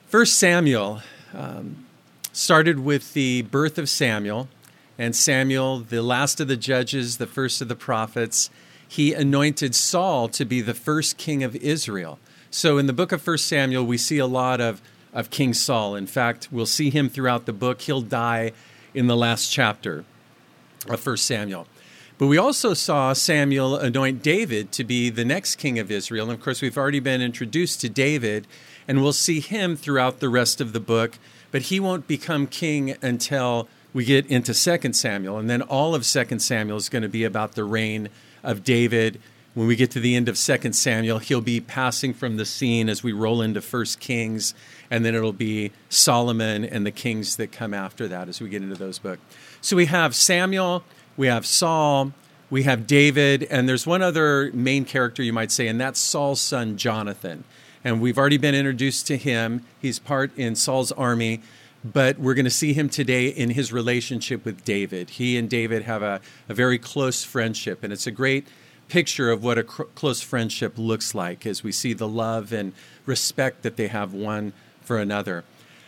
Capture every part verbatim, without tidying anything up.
First Samuel um, started with the birth of Samuel, and Samuel, the last of the judges, the first of the prophets, he anointed Saul to be the first king of Israel. So in the book of First Samuel, we see a lot of, of King Saul. In fact, we'll see him throughout the book. He'll die in the last chapter of First Samuel. But we also saw Samuel anoint David to be the next king of Israel. And of course, we've already been introduced to David, and we'll see him throughout the rest of the book. But he won't become king until we get into Second Samuel. And then all of Second Samuel is going to be about the reign of David. When we get to the end of Second Samuel, he'll be passing from the scene as we roll into First Kings, and then it'll be Solomon and the kings that come after that as we get into those books. So we have Samuel, we have Saul, we have David, and there's one other main character, you might say, and that's Saul's son, Jonathan. And we've already been introduced to him. He's part in Saul's army, but we're going to see him today in his relationship with David. He and David have a, a very close friendship, and it's a great picture of what a cr- close friendship looks like as we see the love and respect that they have one for another.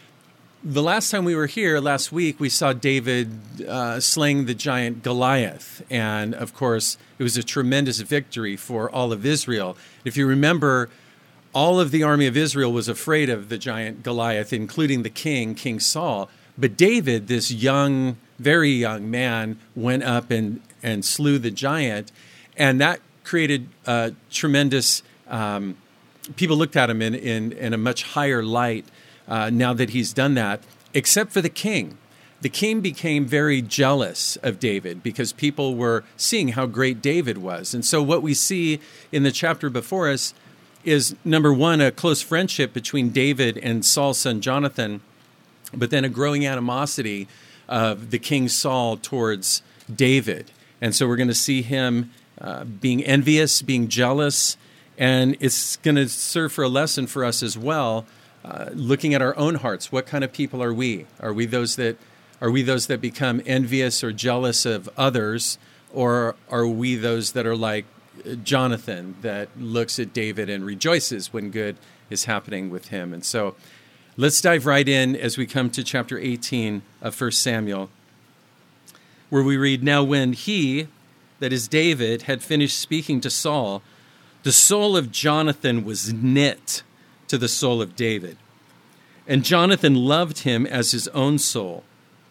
The last time we were here, last week, we saw David uh, slaying the giant Goliath. And, of course, it was a tremendous victory for all of Israel. If you remember, all of the army of Israel was afraid of the giant Goliath, including the king, King Saul. But David, this young, very young man, went up and, and slew the giant. And that created uh, tremendous, um, people looked at him in, in, in a much higher light uh, now that he's done that, except for the king. The king became very jealous of David because people were seeing how great David was. And so what we see in the chapter before us is, number one, a close friendship between David and Saul's son Jonathan, but then a growing animosity of the king Saul towards David. And so we're going to see him uh, being envious, being jealous, and it's going to serve for a lesson for us as well, uh, looking at our own hearts. What kind of people are we? Are we those that are we those that become envious or jealous of others, or are we those that are like Jonathan, that looks at David and rejoices when good is happening with him? And so let's dive right in as we come to chapter eighteen of First Samuel, where we read, "Now when he," that is David, "had finished speaking to Saul, the soul of Jonathan was knit to the soul of David, and Jonathan loved him as his own soul.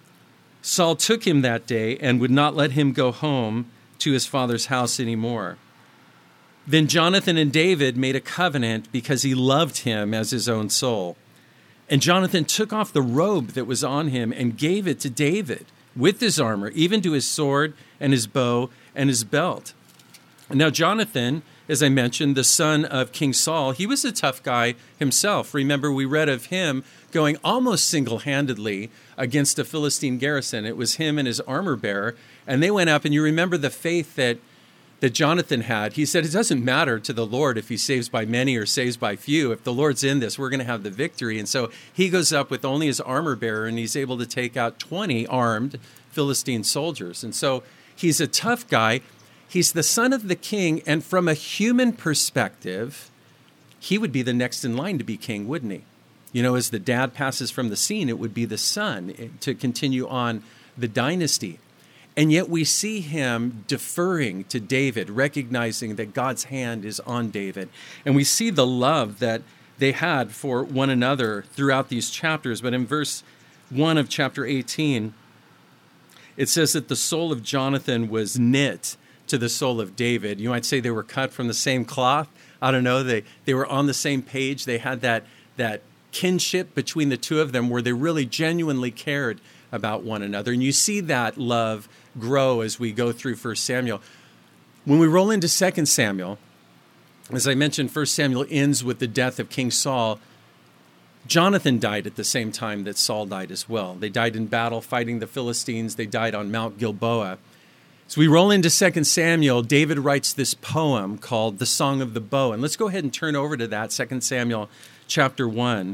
Saul took him that day and would not let him go home to his father's house anymore. Then Jonathan and David made a covenant because he loved him as his own soul. And Jonathan took off the robe that was on him and gave it to David with his armor, even to his sword and his bow and his belt. Now Jonathan, as I mentioned, the son of King Saul, he was a tough guy himself. Remember, we read of him going almost single-handedly against a Philistine garrison. It was him and his armor bearer, and they went up, and you remember the faith that that Jonathan had. He said, it doesn't matter to the Lord if he saves by many or saves by few. If the Lord's in this, we're going to have the victory. And so he goes up with only his armor bearer, and he's able to take out twenty armed Philistine soldiers. And so he's a tough guy. He's the son of the king, and from a human perspective, he would be the next in line to be king, wouldn't he? You know, as the dad passes from the scene, it would be the son to continue on the dynasty. And yet we see him deferring to David, recognizing that God's hand is on David. And we see the love that they had for one another throughout these chapters. But in verse one of chapter eighteen, it says that the soul of Jonathan was knit to the soul of David. You might say they were cut from the same cloth. I don't know. They they were on the same page. They had that that kinship between the two of them where they really genuinely cared about one another. And you see that love grow as we go through First Samuel. When we roll into Second Samuel, as I mentioned, First Samuel ends with the death of King Saul. Jonathan died at the same time that Saul died as well. They died in battle fighting the Philistines. They died on Mount Gilboa. So we roll into Second Samuel. David writes this poem called The Song of the Bow. And let's go ahead and turn over to that, Second Samuel chapter one.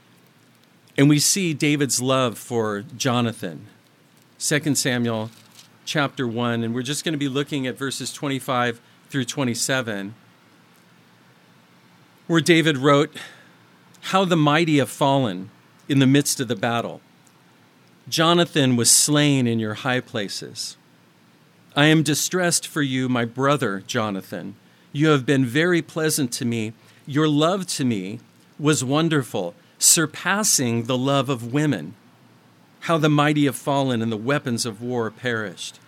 And we see David's love for Jonathan. Second Samuel chapter one, and we're just going to be looking at verses twenty-five through twenty-seven, where David wrote, How the mighty have fallen in the midst of the battle. Jonathan was slain in your high places. I am distressed for you, my brother Jonathan. You have been very pleasant to me. Your love to me was wonderful, surpassing the love of women. How the mighty have fallen and the weapons of war perished.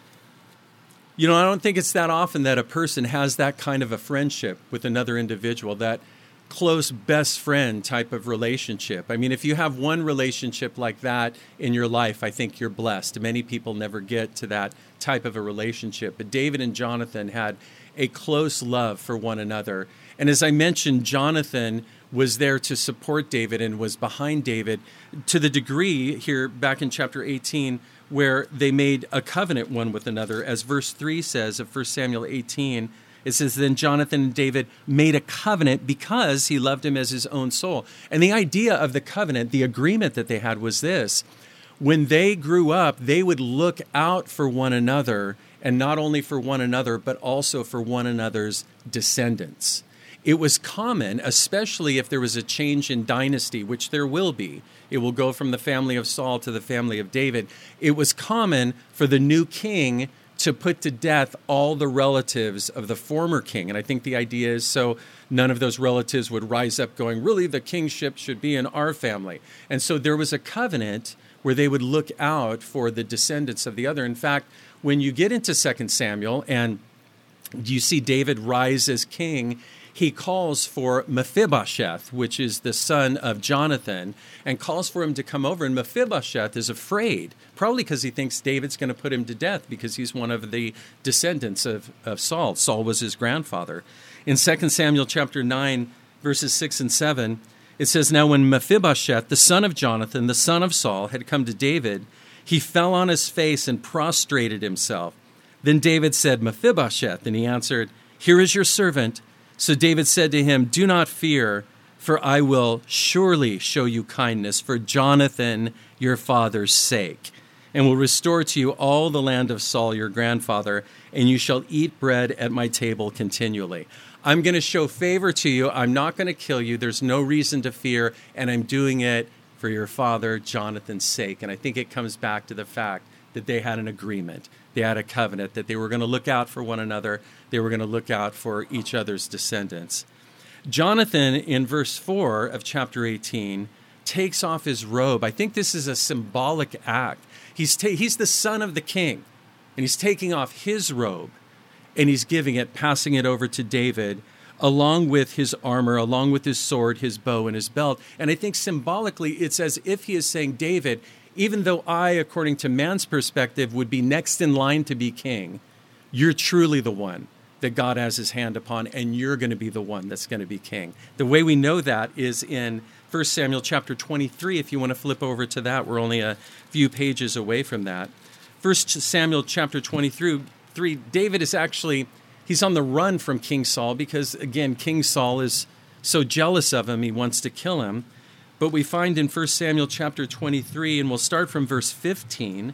You know, I don't think it's that often that a person has that kind of a friendship with another individual, that close best friend type of relationship. I mean, if you have one relationship like that in your life, I think you're blessed. Many people never get to that type of a relationship. But David and Jonathan had a close love for one another. And as I mentioned, Jonathan was there to support David and was behind David to the degree here back in chapter eighteen where they made a covenant one with another. As verse three says of First Samuel eighteen, it says, then Jonathan and David made a covenant because he loved him as his own soul. And the idea of the covenant, the agreement that they had was this. When they grew up, they would look out for one another, and not only for one another, but also for one another's descendants. It was common, especially if there was a change in dynasty, which there will be. It will go from the family of Saul to the family of David. It was common for the new king to put to death all the relatives of the former king. And I think the idea is so none of those relatives would rise up going, really, the kingship should be in our family. And so there was a covenant where they would look out for the descendants of the other. In fact, when you get into Second Samuel and you see David rise as king, he calls for Mephibosheth, which is the son of Jonathan, and calls for him to come over. And Mephibosheth is afraid, probably because he thinks David's going to put him to death because he's one of the descendants of, of Saul. Saul was his grandfather. In Second Samuel chapter nine, verses six and seven, it says, now when Mephibosheth, the son of Jonathan, the son of Saul, had come to David, he fell on his face and prostrated himself. Then David said, Mephibosheth, and he answered, here is your servant. So David said to him, do not fear, for I will surely show you kindness for Jonathan, your father's sake, and will restore to you all the land of Saul, your grandfather, and you shall eat bread at my table continually. I'm going to show favor to you. I'm not going to kill you. There's no reason to fear, and I'm doing it for your father, Jonathan's sake. And I think it comes back to the fact that they had an agreement. They had a covenant that they were going to look out for one another. They were going to look out for each other's descendants. Jonathan, in verse four of chapter eighteen, takes off his robe. I think this is a symbolic act. He's, ta- he's the son of the king, and he's taking off his robe, and he's giving it, passing it over to David, along with his armor, along with his sword, his bow, and his belt. And I think symbolically, it's as if he is saying, David, even though I, according to man's perspective, would be next in line to be king, you're truly the one that God has his hand upon, and you're going to be the one that's going to be king. The way we know that is in First Samuel chapter twenty-three. If you want to flip over to that, we're only a few pages away from that. First Samuel chapter twenty-three, David is actually, he's on the run from King Saul because, again, King Saul is so jealous of him, he wants to kill him. But we find in First Samuel chapter twenty-three, and we'll start from verse fifteen,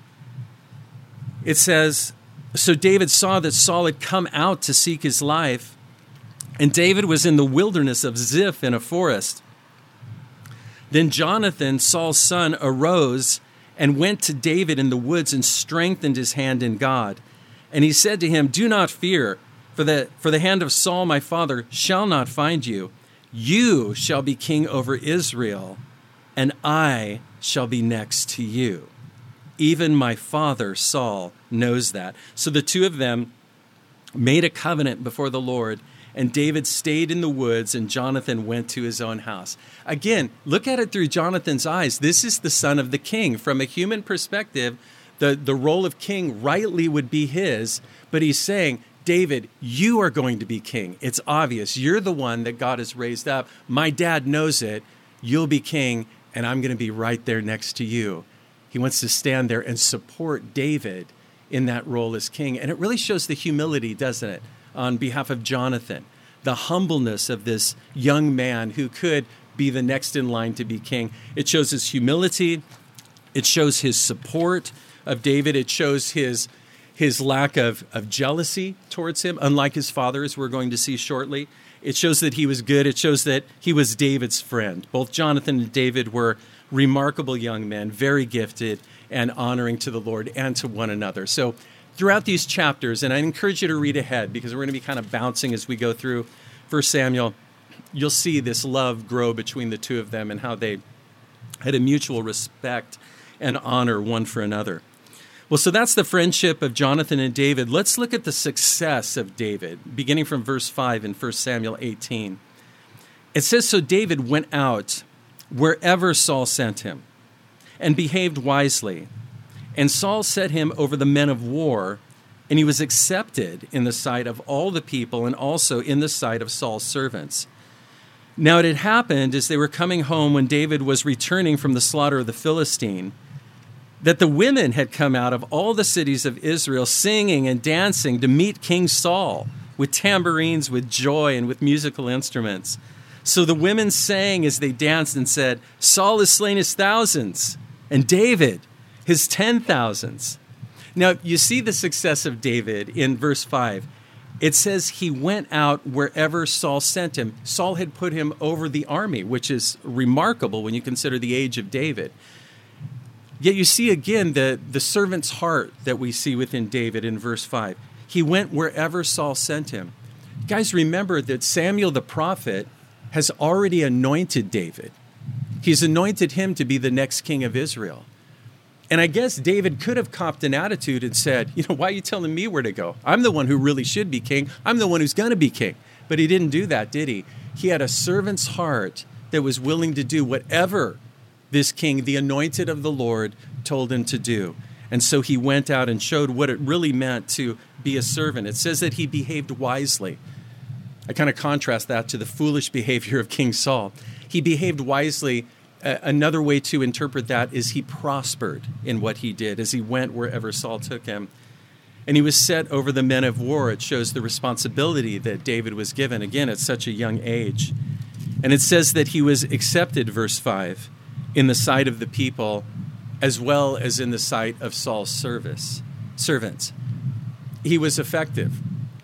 it says, so David saw that Saul had come out to seek his life, and David was in the wilderness of Ziph in a forest. Then Jonathan, Saul's son, arose and went to David in the woods and strengthened his hand in God. And he said to him, do not fear, for the, for the hand of Saul my father shall not find you. You shall be king over Israel, and I shall be next to you. Even my father Saul knows that. So the two of them made a covenant before the Lord, and David stayed in the woods, and Jonathan went to his own house. Again, look at it through Jonathan's eyes. This is the son of the king. From a human perspective, the, the role of king rightly would be his, but he's saying, David, you are going to be king. It's obvious. You're the one that God has raised up. My dad knows it. You'll be king, and I'm going to be right there next to you. He wants to stand there and support David in that role as king. And it really shows the humility, doesn't it, on behalf of Jonathan, the humbleness of this young man who could be the next in line to be king. It shows his humility. It shows his support of David. It shows his his lack of, of jealousy towards him, unlike his father, as we're going to see shortly. It shows that he was good. It shows that he was David's friend. Both Jonathan and David were remarkable young men, very gifted and honoring to the Lord and to one another. So throughout these chapters, and I encourage you to read ahead because we're going to be kind of bouncing as we go through First Samuel, you'll see this love grow between the two of them and how they had a mutual respect and honor one for another. Well, so that's the friendship of Jonathan and David. Let's look at the success of David, beginning from verse five in First Samuel eighteen. It says, "So David went out wherever Saul sent him and behaved wisely. And Saul set him over the men of war, and he was accepted in the sight of all the people and also in the sight of Saul's servants. Now it had happened as they were coming home when David was returning from the slaughter of the Philistine, that the women had come out of all the cities of Israel singing and dancing to meet King Saul with tambourines, with joy, and with musical instruments. So the women sang as they danced and said, 'Saul has slain his thousands, and David his ten thousands.'" Now, you see the success of David in verse five. It says he went out wherever Saul sent him. Saul had put him over the army, which is remarkable when you consider the age of David. Yet you see again the, the servant's heart that we see within David in verse five. He went wherever Saul sent him. Guys, remember that Samuel the prophet has already anointed David. He's anointed him to be the next king of Israel. And I guess David could have copped an attitude and said, you know, why are you telling me where to go? I'm the one who really should be king. I'm the one who's going to be king. But he didn't do that, did he? He had a servant's heart that was willing to do whatever this king, the anointed of the Lord, told him to do. And so he went out and showed what it really meant to be a servant. It says that he behaved wisely. I kind of contrast that to the foolish behavior of King Saul. He behaved wisely. Uh, another way to interpret that is he prospered in what he did as he went wherever Saul took him. And he was set over the men of war. It shows the responsibility that David was given, again, at such a young age. And it says that he was accepted, verse five, in the sight of the people, as well as in the sight of Saul's service, servants. He was effective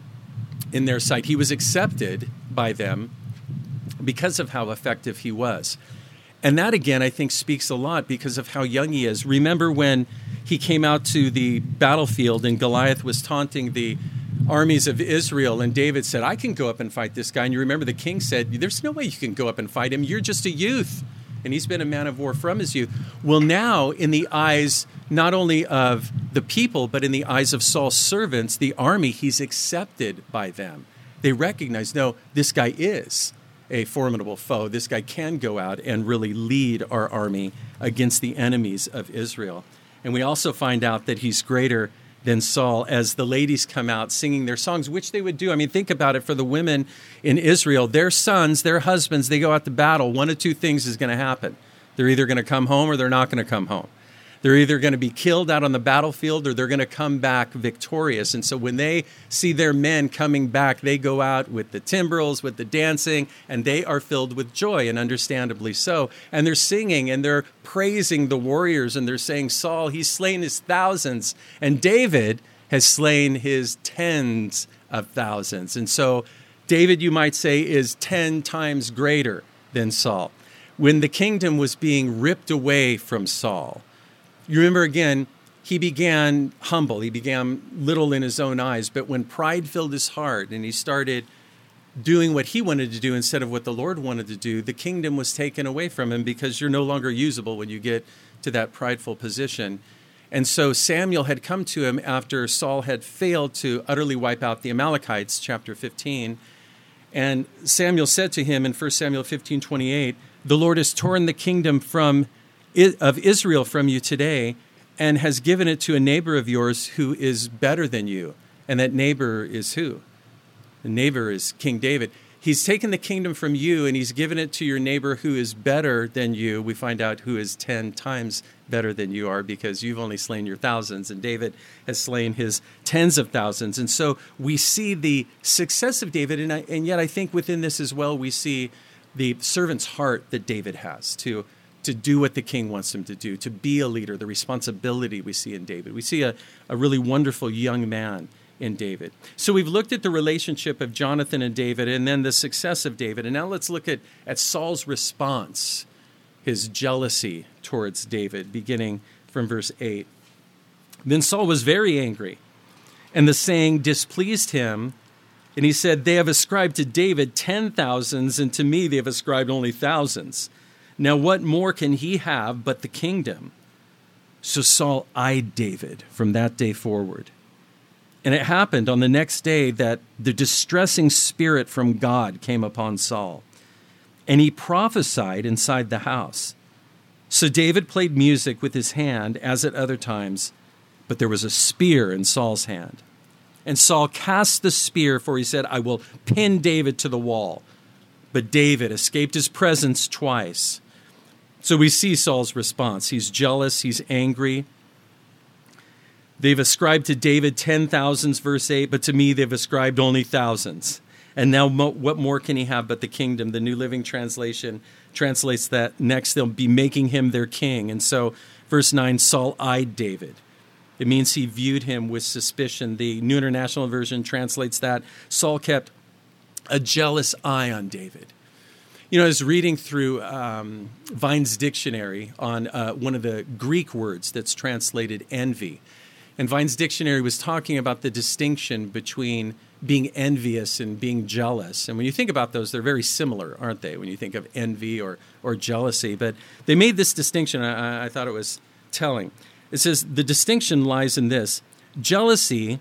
in their sight. He was accepted by them because of how effective he was. And that, again, I think speaks a lot because of how young he is. Remember when he came out to the battlefield and Goliath was taunting the armies of Israel, and David said, I can go up and fight this guy. And you remember the king said, there's no way you can go up and fight him. You're just a youth. And he's been a man of war from his youth. Well, now, in the eyes not only of the people, but in the eyes of Saul's servants, the army, he's accepted by them. They recognize, no, this guy is a formidable foe. This guy can go out and really lead our army against the enemies of Israel. And we also find out that he's greater than Saul as the ladies come out singing their songs, which they would do. I mean, think about it for the women in Israel. Their sons, their husbands, they go out to battle. One of two things is going to happen. They're either going to come home or they're not going to come home. They're either going to be killed out on the battlefield or they're going to come back victorious. And so when they see their men coming back, they go out with the timbrels, with the dancing, and they are filled with joy, and understandably so. And they're singing and they're praising the warriors, and they're saying, Saul, he's slain his thousands, and David has slain his tens of thousands. And so David, you might say, is ten times greater than Saul. When the kingdom was being ripped away from Saul, you remember, again, he began humble. He began little in his own eyes. But when pride filled his heart and he started doing what he wanted to do instead of what the Lord wanted to do, the kingdom was taken away from him because you're no longer usable when you get to that prideful position. And so Samuel had come to him after Saul had failed to utterly wipe out the Amalekites, chapter fifteen. And Samuel said to him in First Samuel fifteen twenty-eight, the Lord has torn the kingdom from of Israel from you today and has given it to a neighbor of yours who is better than you. And that neighbor is who? The neighbor is King David. He's taken the kingdom from you and he's given it to your neighbor who is better than you. We find out who is ten times better than you are because you've only slain your thousands and David has slain his tens of thousands. And so we see the success of David, and, I, and yet I think within this as well we see the servant's heart that David has to to do what the king wants him to do, to be a leader, the responsibility we see in David. We see a, a really wonderful young man in David. So we've looked at the relationship of Jonathan and David and then the success of David. And now let's look at, at Saul's response, his jealousy towards David, beginning from verse eight. Then Saul was very angry, and the saying displeased him. And he said, they have ascribed to David ten thousands, and to me they have ascribed only thousands. Now what more can he have but the kingdom? So Saul eyed David from that day forward. And it happened on the next day that the distressing spirit from God came upon Saul, and he prophesied inside the house. So David played music with his hand, as at other times, but there was a spear in Saul's hand. And Saul cast the spear, for he said, I will pin David to the wall. But David escaped his presence twice. So we see Saul's response. He's jealous, he's angry. They've ascribed to David ten thousands, verse eight, but to me they've ascribed only thousands. And now what more can he have but the kingdom? The New Living Translation translates that next they'll be making him their king. And so verse nine, Saul eyed David. It means he viewed him with suspicion. The New International Version translates that Saul kept a jealous eye on David. You know, I was reading through um, Vine's dictionary on uh, one of the Greek words that's translated envy. And Vine's dictionary was talking about the distinction between being envious and being jealous. And when you think about those, they're very similar, aren't they, when you think of envy or, or jealousy? But they made this distinction. I, I thought it was telling. It says the distinction lies in this. Jealousy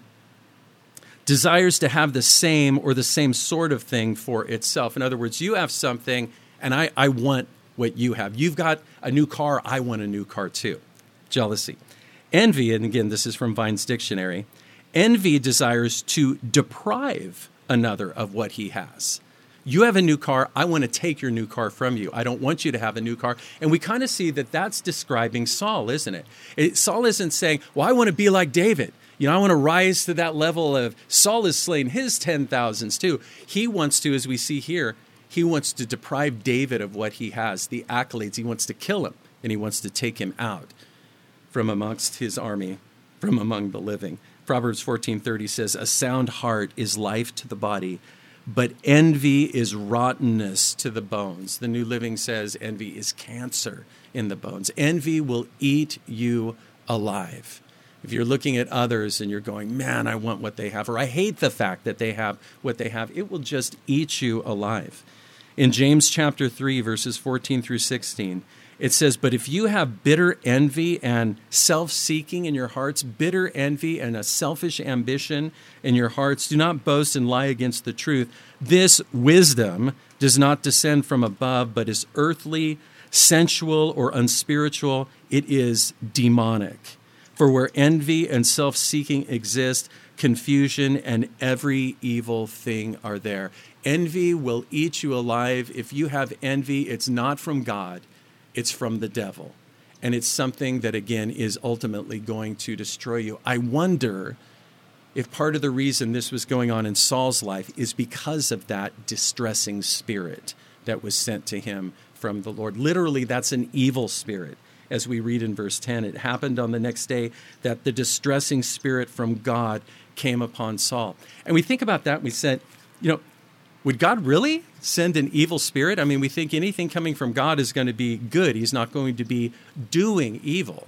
desires to have the same or the same sort of thing for itself. In other words, you have something, and I, I want what you have. You've got a new car, I want a new car too. Jealousy. Envy, and again, this is from Vine's dictionary, envy desires to deprive another of what he has. You have a new car, I want to take your new car from you. I don't want you to have a new car. And we kind of see that that's describing Saul, isn't it? it? Saul isn't saying, well, I want to be like David. You know, I want to rise to that level of Saul has slain his ten thousands too. He wants to, as we see here, he wants to deprive David of what he has, the accolades. He wants to kill him, and he wants to take him out from amongst his army, from among the living. Proverbs fourteen thirty says, a sound heart is life to the body, but envy is rottenness to the bones. The New Living says envy is cancer in the bones. Envy will eat you alive. If you're looking at others and you're going, man, I want what they have, or I hate the fact that they have what they have, it will just eat you alive. In James chapter three, verses fourteen through sixteen, it says, but if you have bitter envy and self-seeking in your hearts, bitter envy and a selfish ambition in your hearts, do not boast and lie against the truth. This wisdom does not descend from above, but is earthly, sensual, or unspiritual. It is demonic. For where envy and self-seeking exist, confusion and every evil thing are there. Envy will eat you alive. If you have envy, it's not from God. It's from the devil. And it's something that, again, is ultimately going to destroy you. I wonder if part of the reason this was going on in Saul's life is because of that distressing spirit that was sent to him from the Lord. Literally, that's an evil spirit. As we read in verse ten, it happened on the next day that the distressing spirit from God came upon Saul. And we think about that and we said, you know, would God really send an evil spirit? I mean, we think anything coming from God is going to be good. He's not going to be doing evil.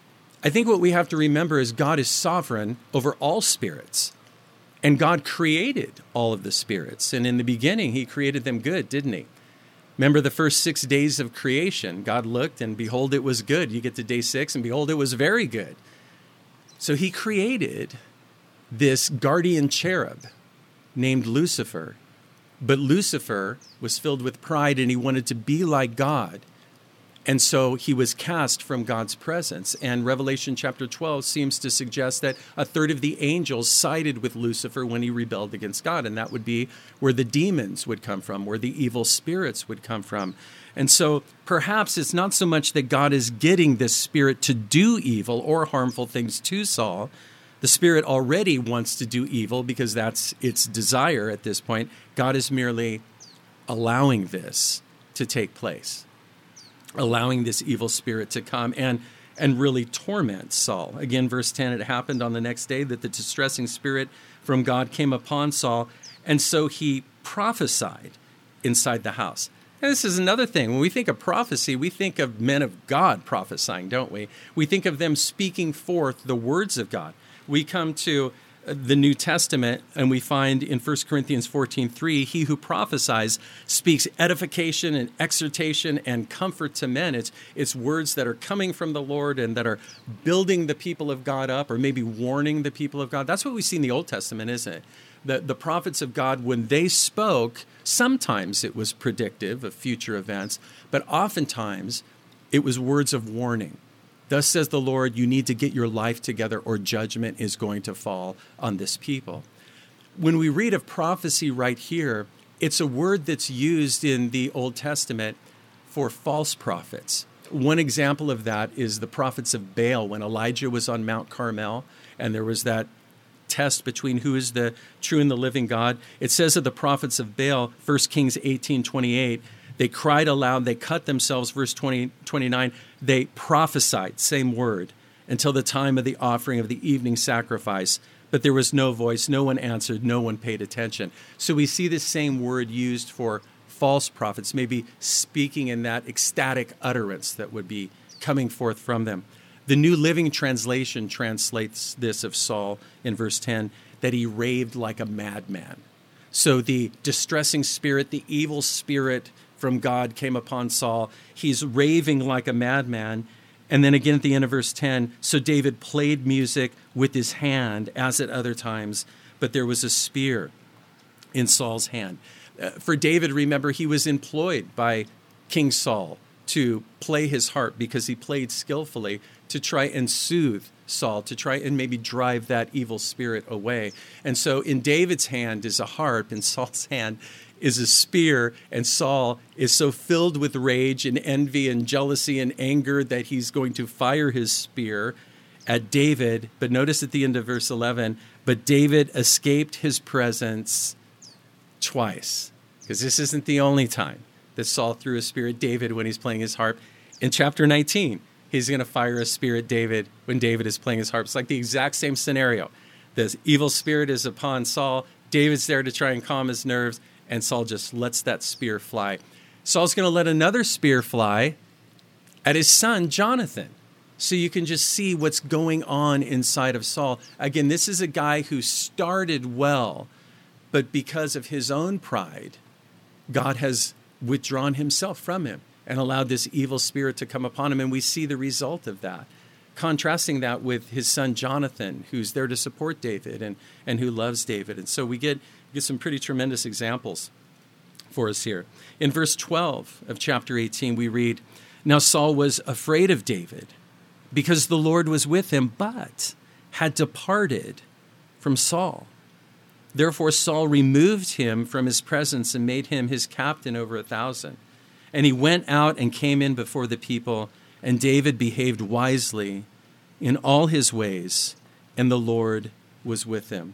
I think what we have to remember is God is sovereign over all spirits. And God created all of the spirits. And in the beginning, he created them good, didn't he? Remember the first six days of creation. God looked and behold, it was good. You get to day six and behold, it was very good. So he created this guardian cherub named Lucifer. But Lucifer was filled with pride and he wanted to be like God. And so he was cast from God's presence. And Revelation chapter twelve seems to suggest that a third of the angels sided with Lucifer when he rebelled against God. And that would be where the demons would come from, where the evil spirits would come from. And so perhaps it's not so much that God is getting this spirit to do evil or harmful things to Saul. The spirit already wants to do evil because that's its desire at this point. God is merely allowing this to take place, allowing this evil spirit to come. And and really torment Saul. Again, verse ten, it happened on the next day that the distressing spirit from God came upon Saul, and so he prophesied inside the house. And this is another thing. When we think of prophecy, we think of men of God prophesying, don't we? We think of them speaking forth the words of God. We come to the New Testament, and we find in First Corinthians fourteen three, he who prophesies speaks edification and exhortation and comfort to men. It's, it's words that are coming from the Lord and that are building the people of God up, or maybe warning the people of God. That's what we see in the Old Testament, isn't it? The, the prophets of God, when they spoke, sometimes it was predictive of future events, but oftentimes it was words of warning. Thus says the Lord, you need to get your life together or judgment is going to fall on this people. When we read of prophecy right here, it's a word that's used in the Old Testament for false prophets. One example of that is the prophets of Baal, when Elijah was on Mount Carmel and there was that test between who is the true and the living God. It says of the prophets of Baal, First Kings eighteen twenty-eight, they cried aloud, they cut themselves, verse twenty, twenty-nine, they prophesied, same word, until the time of the offering of the evening sacrifice. But there was no voice, no one answered, no one paid attention. So we see this same word used for false prophets, maybe speaking in that ecstatic utterance that would be coming forth from them. The New Living Translation translates this of Saul in verse ten, that he raved like a madman. So the distressing spirit, the evil spirit from God came upon Saul. He's raving like a madman. And then again at the end of verse ten, so David played music with his hand as at other times, but there was a spear in Saul's hand. Uh, for David, remember, he was employed by King Saul to play his harp because he played skillfully to try and soothe Saul, to try and maybe drive that evil spirit away. And so in David's hand is a harp, in Saul's hand is a spear, and Saul is so filled with rage and envy and jealousy and anger that he's going to fire his spear at David. But notice at the end of verse eleven, but David escaped his presence twice, because this isn't the only time that Saul threw a spear at David when he's playing his harp. In chapter nineteen, he's going to fire a spear at David when David is playing his harp. It's like the exact same scenario. The evil spirit is upon Saul. David's there to try and calm his nerves, and Saul just lets that spear fly. Saul's going to let another spear fly at his son, Jonathan. So you can just see what's going on inside of Saul. Again, this is a guy who started well, but because of his own pride, God has withdrawn himself from him and allowed this evil spirit to come upon him. And we see the result of that. Contrasting that with his son Jonathan, who's there to support David and, and who loves David. And so we get, get some pretty tremendous examples for us here. In verse twelve of chapter eighteen, we read, now Saul was afraid of David because the Lord was with him, but had departed from Saul. Therefore Saul removed him from his presence and made him his captain over a thousand. And he went out and came in before the people, and David behaved wisely in all his ways, and the Lord was with him.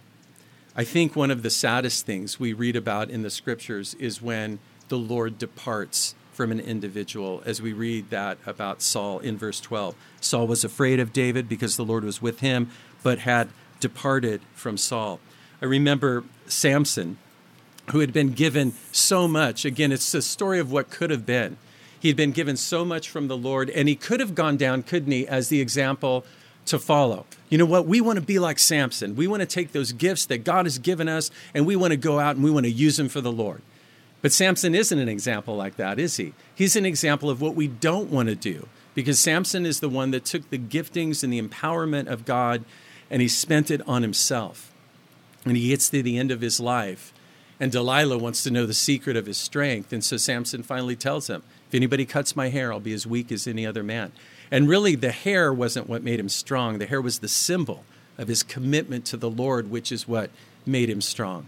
I think one of the saddest things we read about in the scriptures is when the Lord departs from an individual, as we read that about Saul in verse twelve. Saul was afraid of David because the Lord was with him, but had departed from Saul. I remember Samson, who had been given so much. Again, it's the story of what could have been. He had been given so much from the Lord, and he could have gone down, couldn't he, as the example to follow. You know what? We want to be like Samson. We want to take those gifts that God has given us, and we want to go out and we want to use them for the Lord. But Samson isn't an example like that, is he? He's an example of what we don't want to do, because Samson is the one that took the giftings and the empowerment of God, and he spent it on himself. And he gets to the end of his life, and Delilah wants to know the secret of his strength. And so Samson finally tells him, if anybody cuts my hair, I'll be as weak as any other man. And really, the hair wasn't what made him strong. The hair was the symbol of his commitment to the Lord, which is what made him strong.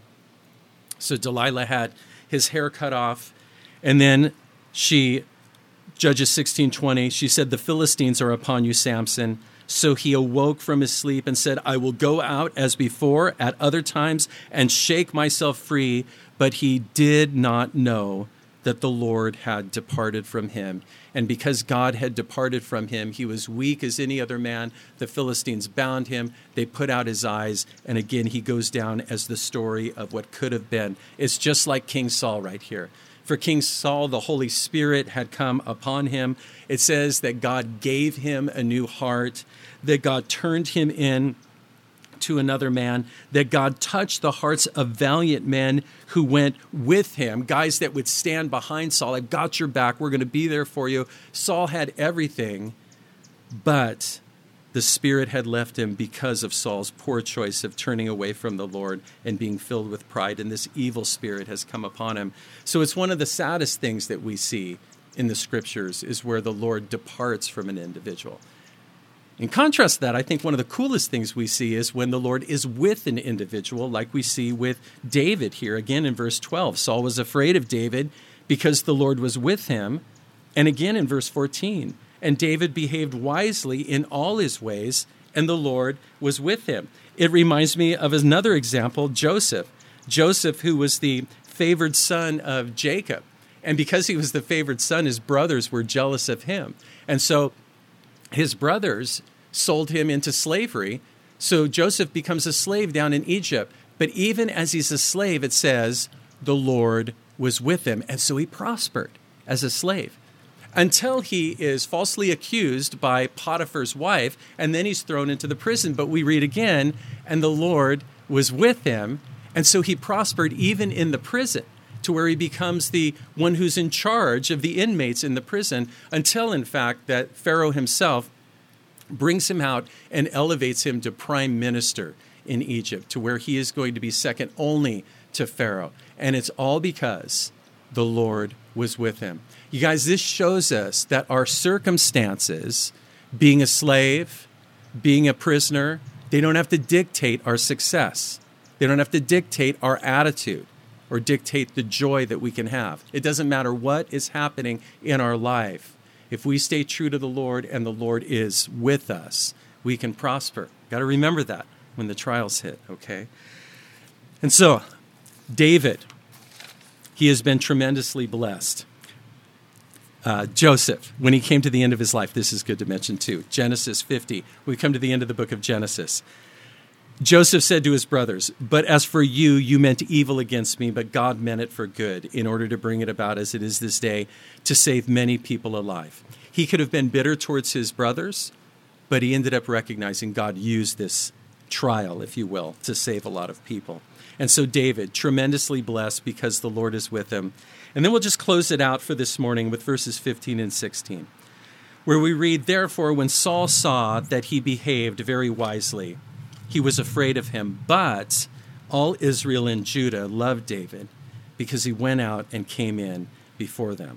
So Delilah had his hair cut off, and then she, Judges sixteen twenty, she said, the Philistines are upon you, Samson. So he awoke from his sleep and said, I will go out as before at other times and shake myself free. But he did not know that the Lord had departed from him. And because God had departed from him, he was weak as any other man. The Philistines bound him. They put out his eyes. And again, he goes down as the story of what could have been. It's just like King Saul right here. For King Saul, the Holy Spirit had come upon him. It says that God gave him a new heart, that God turned him in to another man, that God touched the hearts of valiant men who went with him, guys that would stand behind Saul. I've got your back. We're going to be there for you. Saul had everything, but the Spirit had left him because of Saul's poor choice of turning away from the Lord and being filled with pride, and this evil spirit has come upon him. So it's one of the saddest things that we see in the Scriptures is where the Lord departs from an individual. In contrast to that, I think one of the coolest things we see is when the Lord is with an individual, like we see with David here. Again, in verse twelve, Saul was afraid of David because the Lord was with him. And again in verse fourteen, and David behaved wisely in all his ways, and the Lord was with him. It reminds me of another example, Joseph. Joseph, who was the favored son of Jacob. And because he was the favored son, his brothers were jealous of him. And so his brothers sold him into slavery. So Joseph becomes a slave down in Egypt. But even as he's a slave, it says, the Lord was with him. And so he prospered as a slave until he is falsely accused by Potiphar's wife, and then he's thrown into the prison. But we read again, and the Lord was with him. And so he prospered even in the prison, to where he becomes the one who's in charge of the inmates in the prison, until, in fact, that Pharaoh himself brings him out and elevates him to prime minister in Egypt, to where he is going to be second only to Pharaoh. And it's all because the Lord was with him. You guys, this shows us that our circumstances, being a slave, being a prisoner, they don't have to dictate our success. They don't have to dictate our attitude or dictate the joy that we can have. It doesn't matter what is happening in our life. If we stay true to the Lord and the Lord is with us, we can prosper. Got to remember that when the trials hit, okay? And so, David, he has been tremendously blessed. Uh, Joseph, when he came to the end of his life, this is good to mention too. Genesis fifty, we come to the end of the book of Genesis. Joseph said to his brothers, but as for you, you meant evil against me, but God meant it for good, in order to bring it about as it is this day, to save many people alive. He could have been bitter towards his brothers, but he ended up recognizing God used this trial, if you will, to save a lot of people. And so David, tremendously blessed because the Lord is with him. And then we'll just close it out for this morning with verses fifteen and sixteen, where we read, therefore, when Saul saw that he behaved very wisely, he was afraid of him, but all Israel and Judah loved David because he went out and came in before them.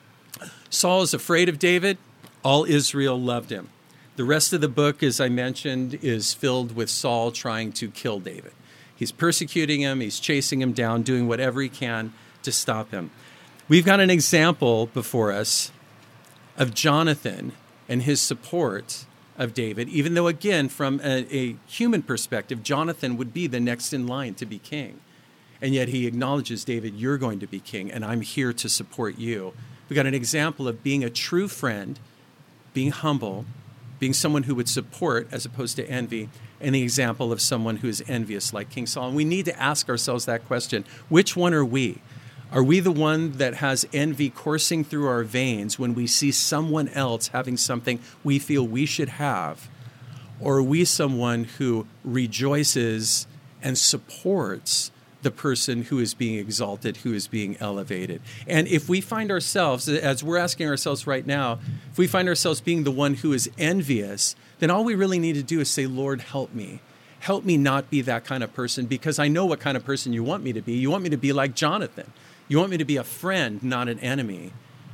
Saul is afraid of David. All Israel loved him. The rest of the book, as I mentioned, is filled with Saul trying to kill David. He's persecuting him. He's chasing him down, doing whatever he can to stop him. We've got an example before us of Jonathan and his support of David, even though, again, from a, a human perspective, Jonathan would be the next in line to be king. And yet he acknowledges, David, you're going to be king, and I'm here to support you. We've got an example of being a true friend, being humble, being someone who would support as opposed to envy, and the example of someone who is envious like King Saul. And we need to ask ourselves that question. Which one are we? Are we the one that has envy coursing through our veins when we see someone else having something we feel we should have? Or are we someone who rejoices and supports the person who is being exalted, who is being elevated? And if we find ourselves, as we're asking ourselves right now, if we find ourselves being the one who is envious, then all we really need to do is say, Lord, help me. Help me not be that kind of person, because I know what kind of person you want me to be. You want me to be like Jonathan. You want me to be a friend, not an enemy.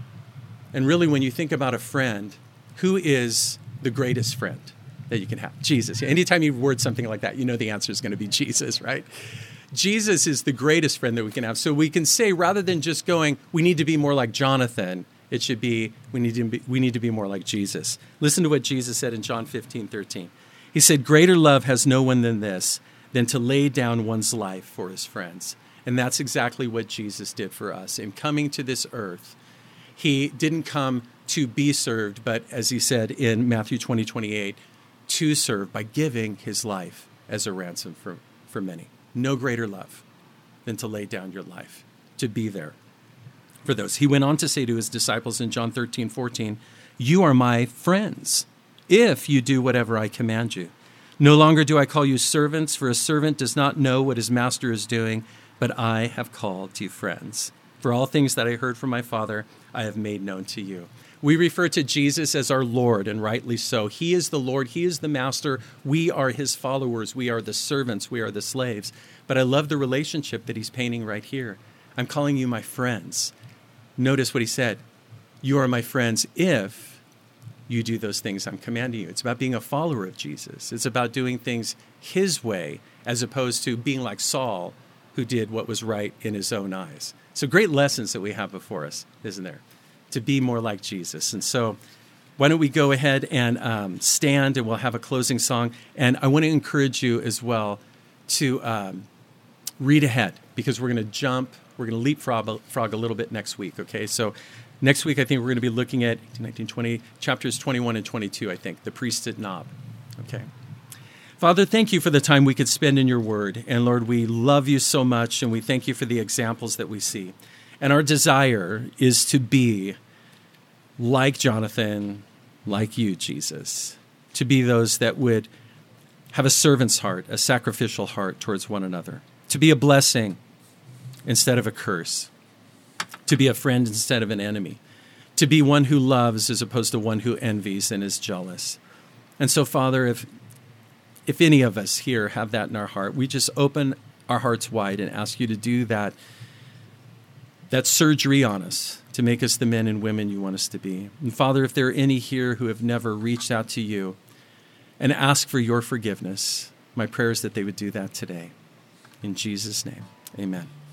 And really, when you think about a friend, who is the greatest friend that you can have? Jesus. Anytime you word something like that, you know the answer is going to be Jesus, right? Jesus is the greatest friend that we can have. So we can say, rather than just going, we need to be more like Jonathan, it should be, we need to be, we need to be more like Jesus. Listen to what Jesus said in John fifteen thirteen. He said, greater love has no one than this, than to lay down one's life for his friends. And that's exactly what Jesus did for us. In coming to this earth, he didn't come to be served, but as he said in Matthew twenty, twenty-eight, to serve by giving his life as a ransom for, for many. No greater love than to lay down your life, to be there for those. He went on to say to his disciples in John thirteen, fourteen, you are my friends if you do whatever I command you. No longer do I call you servants, for a servant does not know what his master is doing, but I have called you friends. For all things that I heard from my Father, I have made known to you. We refer to Jesus as our Lord, and rightly so. He is the Lord. He is the master. We are his followers. We are the servants. We are the slaves. But I love the relationship that he's painting right here. I'm calling you my friends. Notice what he said. You are my friends if you do those things I'm commanding you. It's about being a follower of Jesus. It's about doing things his way, as opposed to being like Saul, who did what was right in his own eyes. So great lessons that we have before us, isn't there? To be more like Jesus. And so why don't we go ahead and um, stand, and we'll have a closing song. And I want to encourage you as well to um, read ahead, because we're going to jump, we're going to leapfrog frog a little bit next week, okay? So next week, I think we're going to be looking at nineteen, twenty, chapters twenty-one and twenty-two, I think, the priesthood knob, okay? Father, thank you for the time we could spend in your word. And Lord, we love you so much, and we thank you for the examples that we see. And our desire is to be like Jonathan, like you, Jesus, to be those that would have a servant's heart, a sacrificial heart towards one another, to be a blessing instead of a curse, to be a friend instead of an enemy, to be one who loves as opposed to one who envies and is jealous. And so, Father, if if any of us here have that in our heart, we just open our hearts wide and ask you to do that, that surgery on us to make us the men and women you want us to be. And Father, if there are any here who have never reached out to you and asked for your forgiveness, my prayer is that they would do that today. In Jesus' name, amen.